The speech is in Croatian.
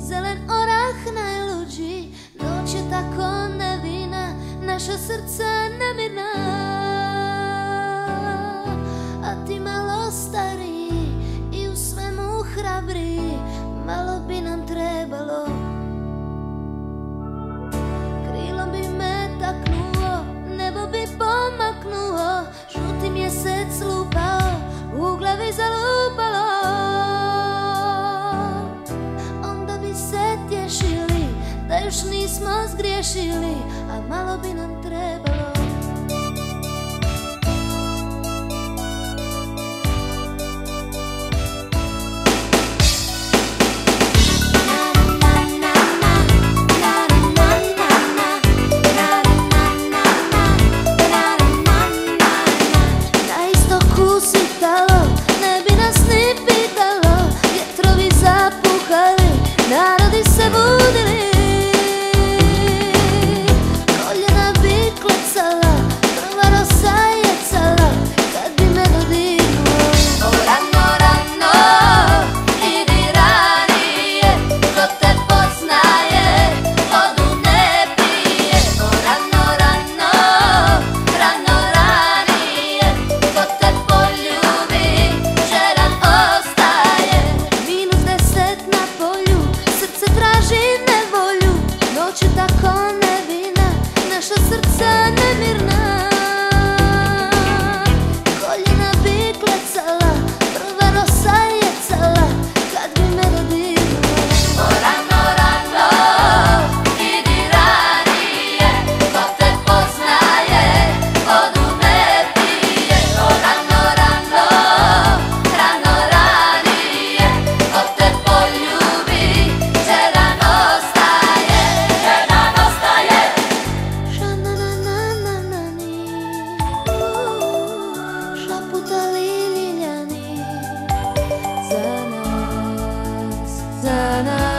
zelen orah najluđi. Noć je tako nevina, naša srca nemirna. A ti malo stariji i u svemu hrabriji, malo bi nam trebalo. Krilom bi me taknuo, nebo bi pomaknuo, žuti mjesec lupao, u glavi zalupalo. Onda bi se tješili da još nismo zgriješili, a malo bi nam trebalo. Narodi se budili, koljena bi klecala, prva rosa jecala, kad bi me dodirnuo. O rano, rano, idi ranije, ko te poznaje, vodu ne pije. O rano, rano, rano ranije, ko te poljubi, žeran ostaje. -10 na polju, srce traži nevolju, noć je tako nevina, naša srca nemirna. Koljena bi klecala, prva rosa jecala, kad bi me dodirnuo. O rano, rano, idi ranije, ko te poznaje, vodu ne pije. O rano, rano, rano ranije, ko te poljubi, žeran ostaje, žeran ostaje. Ša-na-na-na-na-na-ni, šaputali ljiljani za nas, za nas.